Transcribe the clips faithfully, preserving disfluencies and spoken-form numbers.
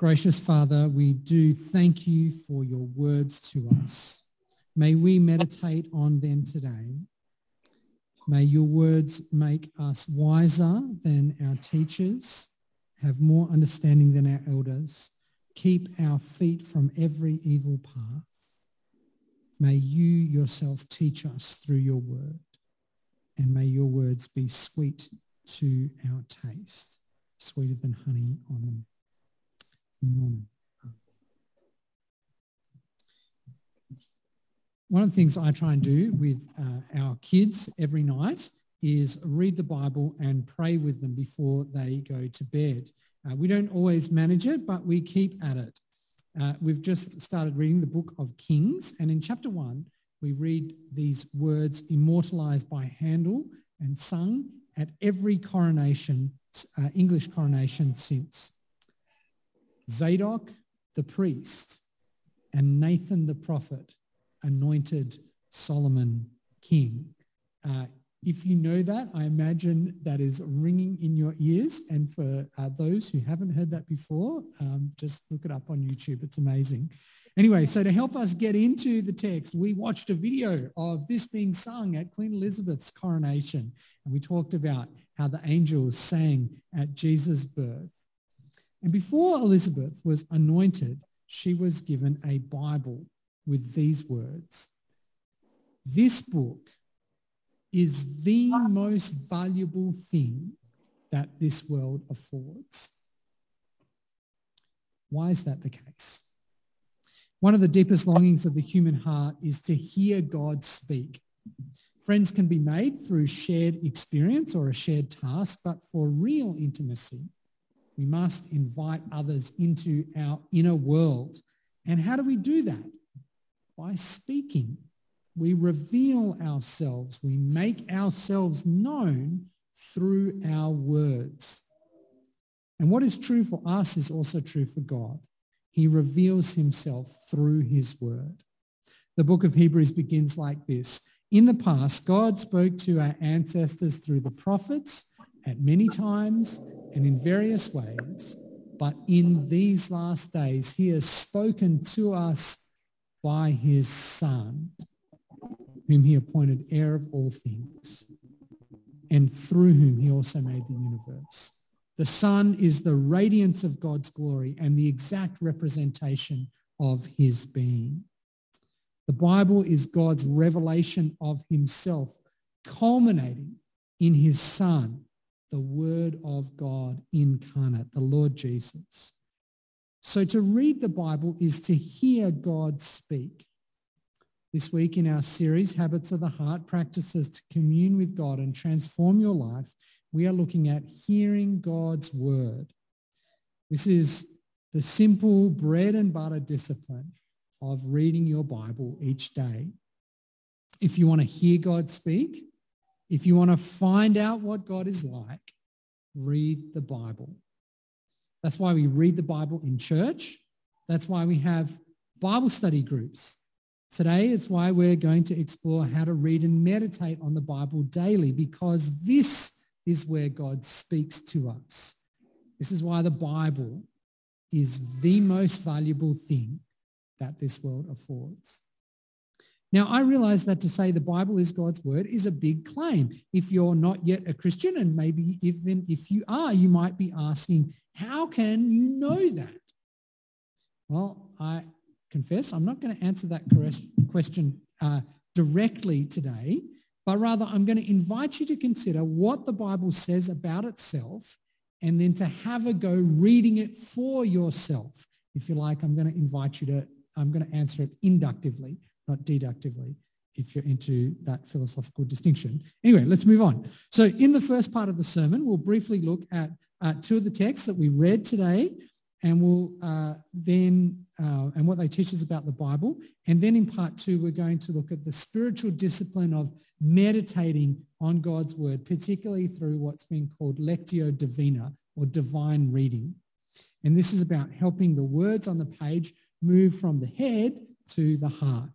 Gracious Father, we do thank you for your words to us. May we meditate on them today. May your words make us wiser than our teachers, have more understanding than our elders, keep our feet from every evil path. May you yourself teach us through your word, and may your words be sweet to our taste, sweeter than honey on them. Amen. One of the things I try and do with uh, our kids every night is read the Bible and pray with them before they go to bed. Uh, we don't always manage it, but we keep at it. Uh, we've just started reading the book of Kings, and in chapter one, we read these words immortalized by Handel and sung at every coronation, uh, English coronation since. Zadok the priest and Nathan the prophet anointed Solomon king. Uh, if you know that, I imagine that is ringing in your ears. And for uh, those who haven't heard that before, um, just look it up on YouTube. It's amazing. Anyway, so to help us get into the text, we watched a video of this being sung at Queen Elizabeth's coronation. And we talked about how the angels sang at Jesus' birth. And before Elizabeth was anointed, she was given a Bible with these words. This book is the most valuable thing that this world affords. Why is that the case? One of the deepest longings of the human heart is to hear God speak. Friends can be made through shared experience or a shared task, but for real intimacy, we must invite others into our inner world. And how do we do that? By speaking. We reveal ourselves. We make ourselves known through our words. And what is true for us is also true for God. He reveals himself through his word. The book of Hebrews begins like this. In the past, God spoke to our ancestors through the prophets at many times and in various ways, but in these last days, he has spoken to us by his Son, whom he appointed heir of all things, and through whom he also made the universe. The Son is the radiance of God's glory and the exact representation of his being. The Bible is God's revelation of himself, culminating in his Son, the Word of God incarnate, the Lord Jesus. So to read the Bible is to hear God speak. This week in our series, Habits of the Heart, Practices to Commune with God and Transform Your Life, we are looking at hearing God's word. This is the simple bread and butter discipline of reading your Bible each day. If you want to hear God speak, if you want to find out what God is like, read the Bible. That's why we read the Bible in church. That's why we have Bible study groups. Today is why we're going to explore how to read and meditate on the Bible daily, because this is where God speaks to us. This is why the Bible is the most valuable thing that this world affords. Now, I realize that to say the Bible is God's word is a big claim. If you're not yet a Christian, and maybe even if you are, you might be asking, how can you know that? Well, I confess I'm not going to answer that question uh, directly today, but rather I'm going to invite you to consider what the Bible says about itself and then to have a go reading it for yourself. If you like, I'm going to invite you to, I'm going to answer it inductively, not deductively, if you're into that philosophical distinction. Anyway, let's move on. So in the first part of the sermon, we'll briefly look at uh, two of the texts that we read today, and we'll uh, then, uh, and what they teach us about the Bible. And then in part two, we're going to look at the spiritual discipline of meditating on God's word, particularly through what's been called Lectio Divina, or divine reading. And this is about helping the words on the page move from the head to the heart.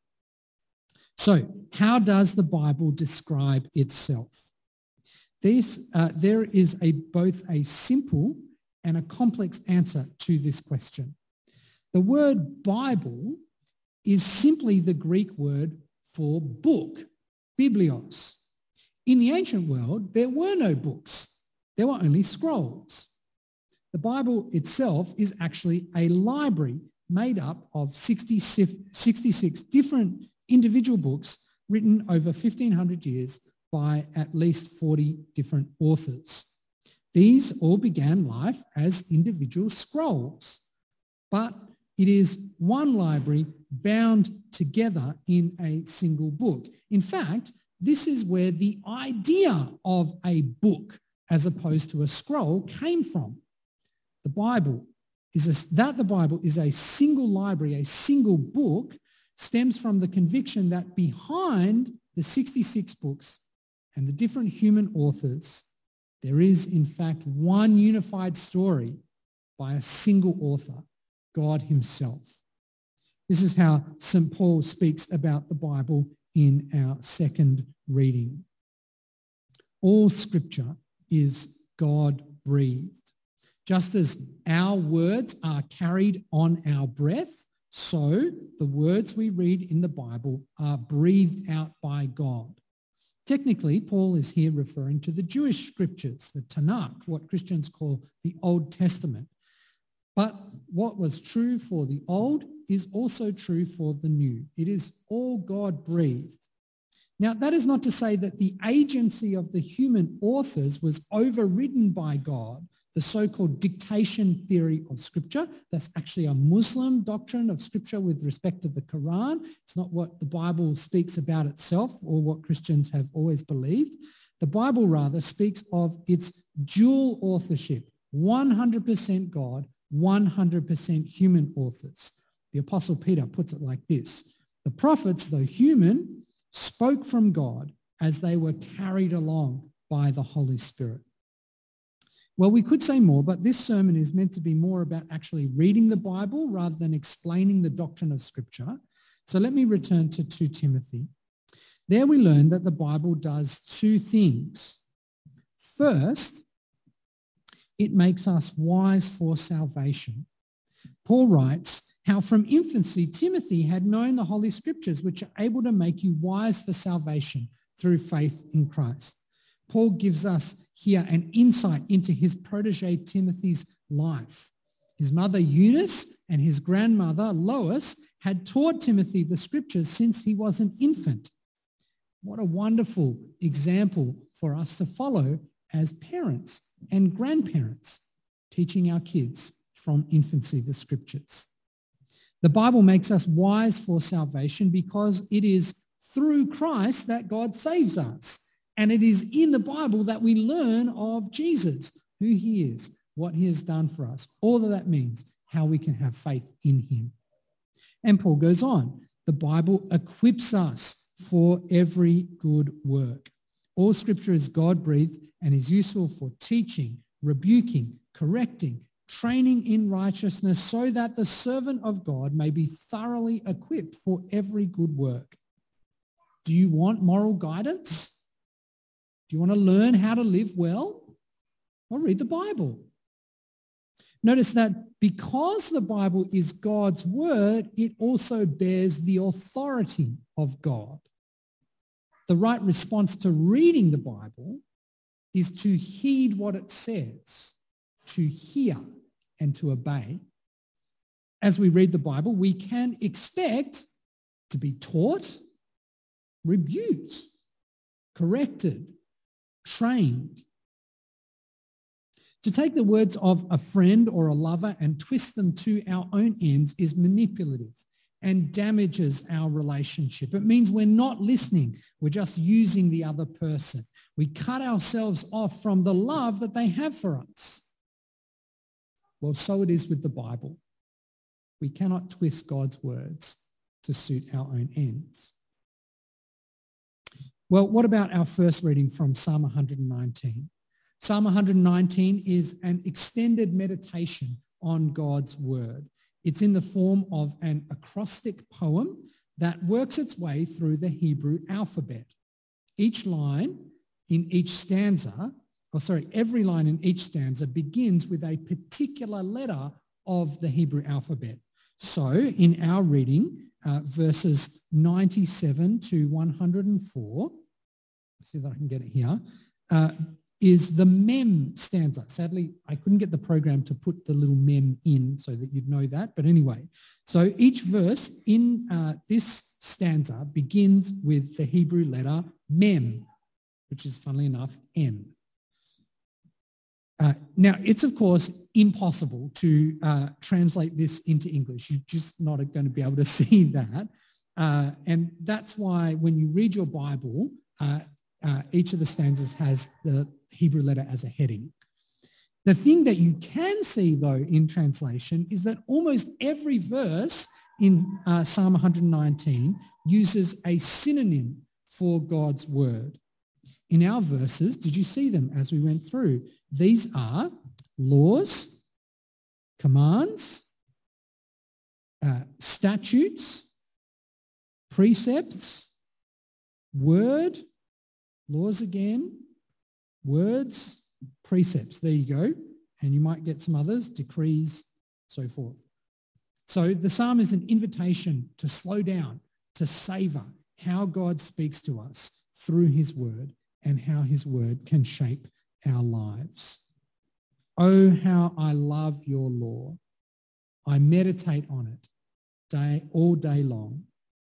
So how does the Bible describe itself? This, uh, there is a both a simple and a complex answer to this question. The word Bible is simply the Greek word for book, biblios. In the ancient world, there were no books. There were only scrolls. The Bible itself is actually a library made up of sixty-six different individual books written over fifteen hundred years by at least forty different authors. These all began life as individual scrolls, but it is one library bound together in a single book. In fact, this is where the idea of a book as opposed to a scroll came from. The Bible is a, that the Bible is a single library, a single book, stems from the conviction that behind the sixty-six books and the different human authors, there is in fact one unified story by a single author, God himself. This is how Saint Paul speaks about the Bible in our second reading. All scripture is God-breathed. Just as our words are carried on our breath, so the words we read in the Bible are breathed out by God. Technically, Paul is here referring to the Jewish scriptures, the Tanakh, what Christians call the Old Testament. But what was true for the old is also true for the new. It is all God-breathed. Now, that is not to say that the agency of the human authors was overridden by God, the so-called dictation theory of Scripture. That's actually a Muslim doctrine of Scripture with respect to the Quran. It's not what the Bible speaks about itself or what Christians have always believed. The Bible rather speaks of its dual authorship, one hundred percent God, one hundred percent human authors. The Apostle Peter puts it like this: the prophets, though human, spoke from God as they were carried along by the Holy Spirit. Well, we could say more, but this sermon is meant to be more about actually reading the Bible rather than explaining the doctrine of Scripture. So let me return to Second Timothy. There we learn that the Bible does two things. First, it makes us wise for salvation. Paul writes how from infancy Timothy had known the Holy Scriptures, which are able to make you wise for salvation through faith in Christ. Paul gives us here an insight into his protege Timothy's life. His mother Eunice and his grandmother Lois had taught Timothy the Scriptures since he was an infant. What a wonderful example for us to follow as parents and grandparents, teaching our kids from infancy the Scriptures. The Bible makes us wise for salvation because it is through Christ that God saves us. And it is in the Bible that we learn of Jesus, who he is, what he has done for us, all that that means, how we can have faith in him. And Paul goes on, the Bible equips us for every good work. All scripture is God-breathed and is useful for teaching, rebuking, correcting, training in righteousness, so that the servant of God may be thoroughly equipped for every good work. Do you want moral guidance? Do you want to learn how to live well? Well, read the Bible. Notice that because the Bible is God's word, it also bears the authority of God. The right response to reading the Bible is to heed what it says, to hear and to obey. As we read the Bible, we can expect to be taught, rebuked, corrected, trained. To take the words of a friend or a lover and twist them to our own ends is manipulative and damages our relationship. It means we're not listening. We're just using the other person. We cut ourselves off from the love that they have for us. Well, so it is with the Bible. We cannot twist God's words to suit our own ends. Well, what about our first reading from Psalm one hundred nineteen? Psalm one hundred nineteen is an extended meditation on God's word. It's in the form of an acrostic poem that works its way through the Hebrew alphabet. Each line in each stanza or sorry, every line in each stanza begins with a particular letter of the Hebrew alphabet. So in our reading, uh, verses ninety-seven to one hundred four, let's see if I can get it here, uh, is the mem stanza. Sadly, I couldn't get the program to put the little mem in so that you'd know that. But anyway, so each verse in uh, this stanza begins with the Hebrew letter mem, which is, funnily enough, M. Uh, now, it's, of course, impossible to uh, translate this into English. You're just not going to be able to see that. Uh, and that's why when you read your Bible, uh, uh, each of the stanzas has the Hebrew letter as a heading. The thing that you can see, though, in translation is that almost every verse in uh, Psalm one hundred nineteen uses a synonym for God's word. In our verses, did you see them as we went through? These are laws, commands, uh, statutes, precepts, word, laws again, words, precepts. There you go. And you might get some others, decrees, so forth. So the psalm is an invitation to slow down, to savour how God speaks to us through his word and how his word can shape our lives. Oh, how I love your law. I meditate on it day, all day long.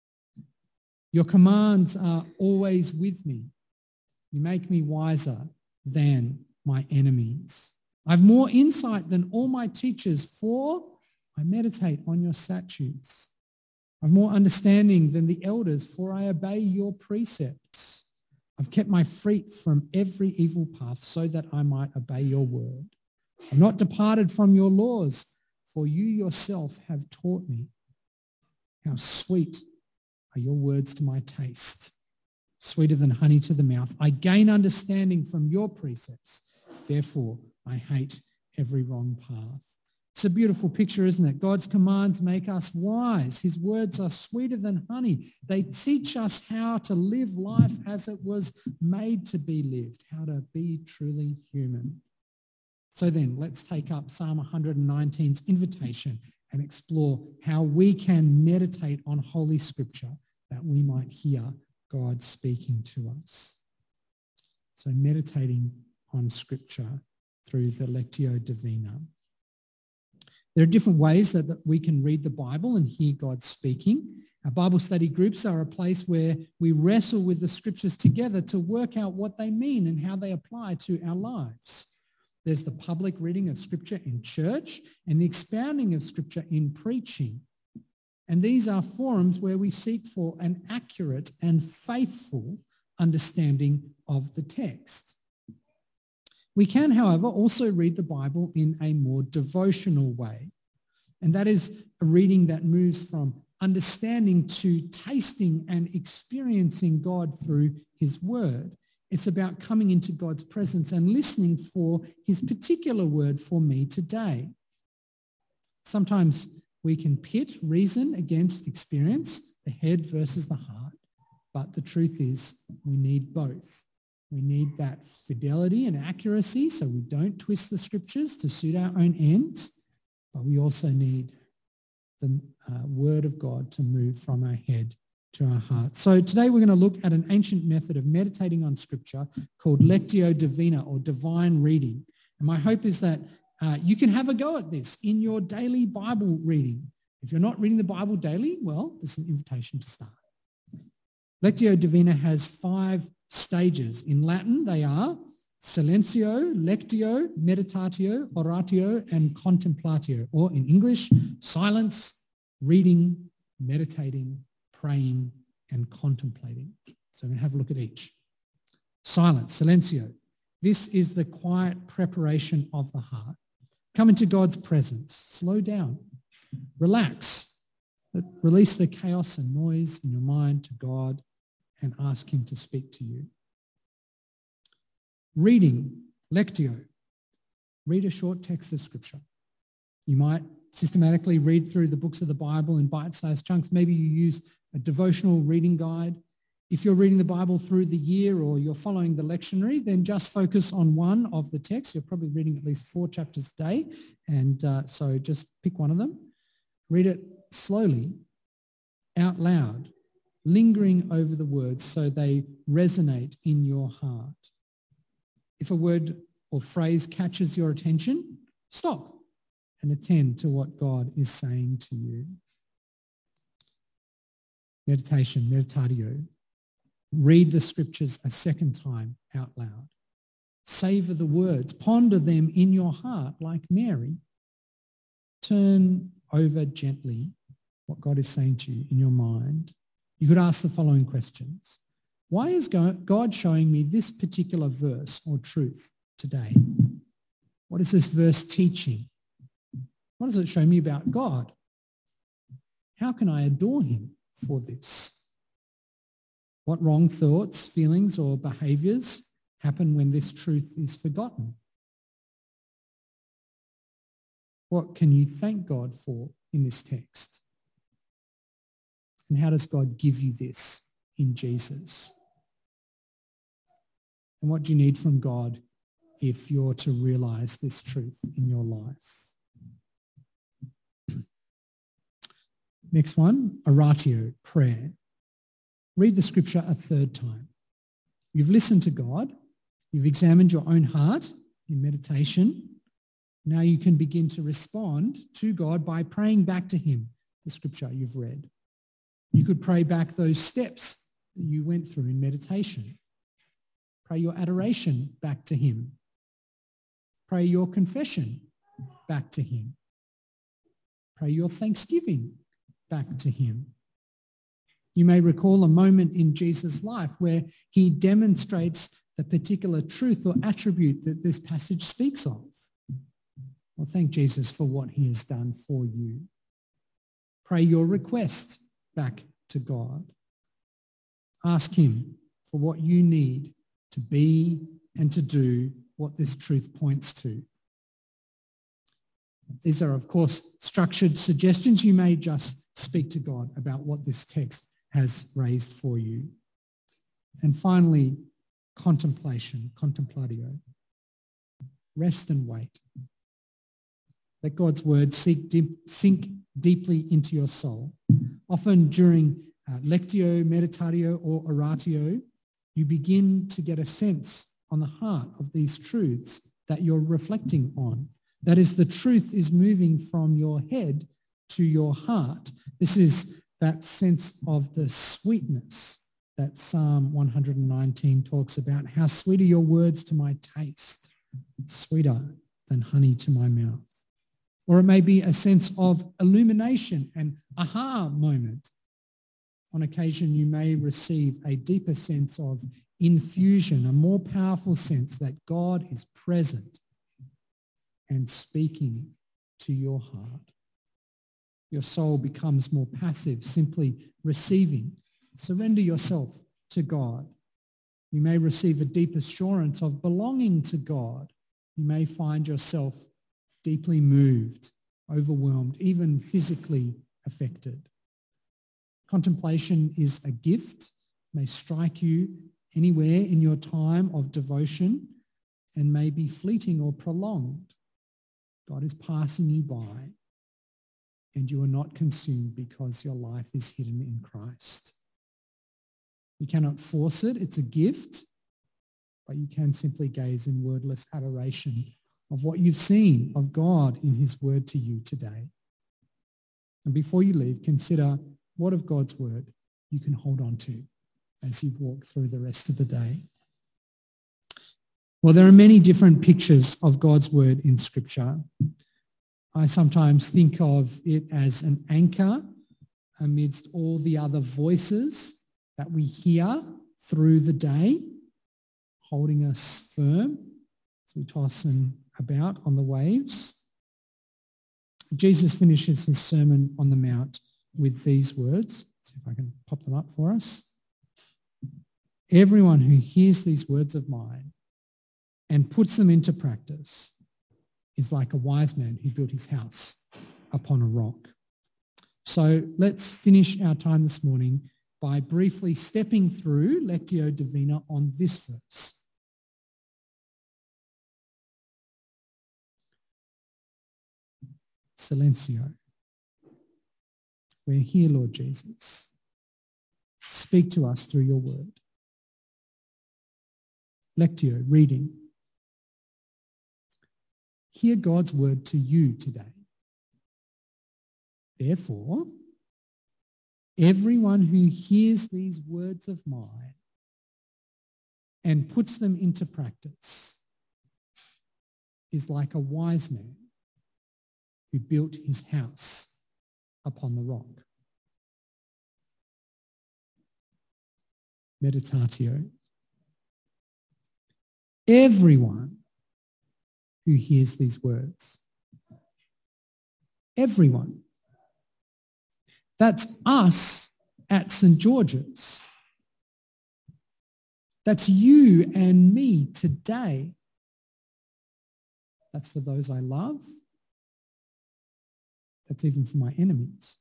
Your commands are always with me. You make me wiser than my enemies. I have more insight than all my teachers, for I meditate on your statutes. I have more understanding than the elders, for I obey your precepts. I've kept my feet from every evil path so that I might obey your word. I'm not departed from your laws, for you yourself have taught me. How sweet are your words to my taste, sweeter than honey to the mouth. I gain understanding from your precepts. Therefore, I hate every wrong path. It's a beautiful picture, isn't it? God's commands make us wise. His words are sweeter than honey. They teach us how to live life as it was made to be lived, how to be truly human. So then, let's take up Psalm one hundred nineteen's invitation and explore how we can meditate on Holy Scripture that we might hear God speaking to us. So meditating on Scripture through the Lectio Divina. There are different ways that, that we can read the Bible and hear God speaking. Our Bible study groups are a place where we wrestle with the Scriptures together to work out what they mean and how they apply to our lives. There's the public reading of Scripture in church and the expounding of Scripture in preaching. And these are forums where we seek for an accurate and faithful understanding of the text. We can, however, also read the Bible in a more devotional way. And that is a reading that moves from understanding to tasting and experiencing God through his word. It's about coming into God's presence and listening for his particular word for me today. Sometimes we can pit reason against experience, the head versus the heart, but the truth is we need both. We need that fidelity and accuracy so we don't twist the Scriptures to suit our own ends, but we also need the uh, word of God to move from our head to our heart. So today we're going to look at an ancient method of meditating on Scripture called Lectio Divina, or divine reading. And my hope is that uh, you can have a go at this in your daily Bible reading. If you're not reading the Bible daily, well, there's an invitation to start. Lectio Divina has five stages. In Latin, they are silencio, lectio, meditatio, oratio, and contemplatio, or in English, silence, reading, meditating, praying, and contemplating. So we're going to have a look at each. Silence, silencio. This is the quiet preparation of the heart. Come into God's presence. Slow down. Relax. Release the chaos and noise in your mind to God and ask him to speak to you. Reading, lectio. Read a short text of Scripture. You might systematically read through the books of the Bible in bite-sized chunks. Maybe you use a devotional reading guide. If you're reading the Bible through the year or you're following the lectionary, then just focus on one of the texts. You're probably reading at least four chapters a day, and uh, so just pick one of them. Read it slowly, out loud, lingering over the words so they resonate in your heart. If a word or phrase catches your attention, stop and attend to what God is saying to you. Meditation, meditatio. Read the scriptures a second time out loud. Savor the words. Ponder them in your heart like Mary. Turn over gently what God is saying to you in your mind. You could ask the following questions. Why is God showing me this particular verse or truth today? What is this verse teaching? What does it show me about God? How can I adore him for this? What wrong thoughts, feelings, or behaviours happen when this truth is forgotten? What can you thank God for in this text? And how does God give you this in Jesus? And what do you need from God if you're to realise this truth in your life? Next one, oratio, prayer. Read the scripture a third time. You've listened to God. You've examined your own heart in meditation. Now you can begin to respond to God by praying back to him the scripture you've read. You could pray back those steps that you went through in meditation. Pray your adoration back to him. Pray your confession back to him. Pray your thanksgiving back to him. You may recall a moment in Jesus' life where he demonstrates the particular truth or attribute that this passage speaks of. Well, thank Jesus for what he has done for you. Pray your request back to God. Ask him for what you need to be and to do what this truth points to. These are, of course, structured suggestions. You may just speak to God about what this text has raised for you. And finally, contemplation, contemplatio. Rest and wait. Let God's word sink, deep, sink deeply into your soul. Often during uh, lectio, meditatio, or oratio, you begin to get a sense on the heart of these truths that you're reflecting on. That is, the truth is moving from your head to your heart. This is that sense of the sweetness that Psalm one hundred nineteen talks about. How sweet are your words to my taste, sweeter than honey to my mouth. Or it may be a sense of illumination and aha moment. On occasion, you may receive a deeper sense of infusion, a more powerful sense that God is present and speaking to your heart. Your soul becomes more passive, simply receiving. Surrender yourself to God. You may receive a deep assurance of belonging to God. You may find yourself deeply moved, overwhelmed, even physically affected. Contemplation is a gift. It may strike you anywhere in your time of devotion and may be fleeting or prolonged. God is passing you by, and you are not consumed because your life is hidden in Christ. You cannot force it. It's a gift, but you can simply gaze in wordless adoration of what you've seen of God in his word to you today. And before you leave, consider what of God's word you can hold on to as you walk through the rest of the day. Well, there are many different pictures of God's word in Scripture. I sometimes think of it as an anchor amidst all the other voices that we hear through the day, holding us firm as we toss and about on the waves. Jesus finishes his Sermon on the Mount with these words. Let's see if I can pop them up for us. Everyone who hears these words of mine and puts them into practice is like a wise man who built his house upon a rock. So let's finish our time this morning by briefly stepping through Lectio Divina on this verse. Silencio. We're here, Lord Jesus. Speak to us through your word. Lectio, reading. Hear God's word to you today. Therefore, everyone who hears these words of mine and puts them into practice is like a wise man who built his house upon the rock. Meditatio. Everyone who hears these words. Everyone. That's us at Saint George's. That's you and me today. That's for those I love. That's even for my enemies.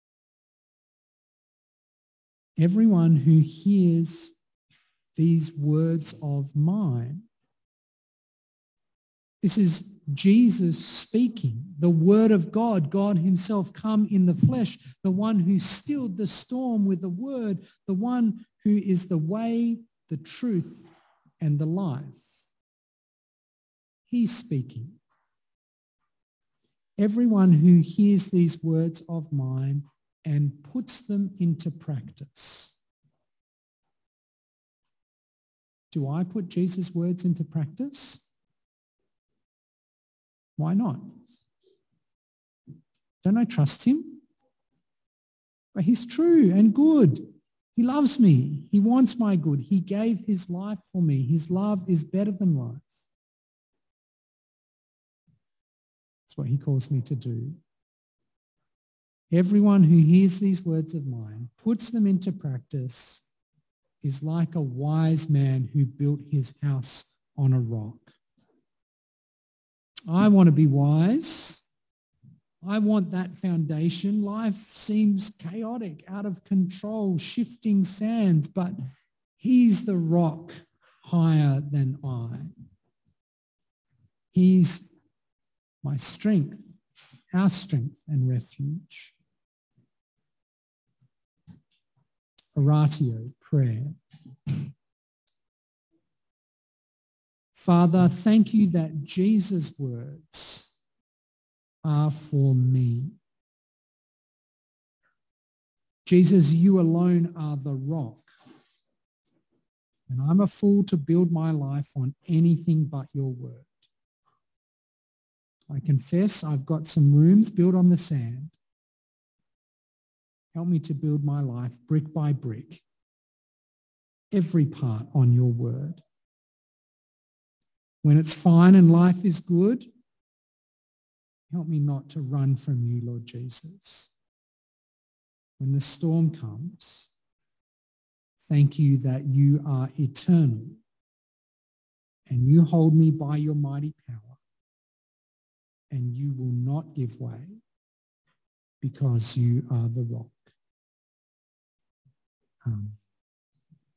Everyone who hears these words of mine. This is Jesus speaking, the word of God, God himself come in the flesh, the one who stilled the storm with the word, the one who is the way, the truth, and the life. He's speaking. Everyone who hears these words of mine and puts them into practice. Do I put Jesus' words into practice? Why not? Don't I trust him? But he's true and good. He loves me. He wants my good. He gave his life for me. His love is better than life. That's what he calls me to do. Everyone who hears these words of mine, puts them into practice, is like a wise man who built his house on a rock. I want to be wise. I want that foundation. Life seems chaotic, out of control, shifting sands, but he's the rock higher than I. He's my strength, our strength and refuge. Oratio, prayer. Father, thank you that Jesus' words are for me. Jesus, you alone are the rock. And I'm a fool to build my life on anything but your word. I confess I've got some rooms built on the sand. Help me to build my life brick by brick, every part on your word. When it's fine and life is good, help me not to run from you, Lord Jesus. When the storm comes, thank you that you are eternal and you hold me by your mighty power and you will not give way because you are the rock. Amen.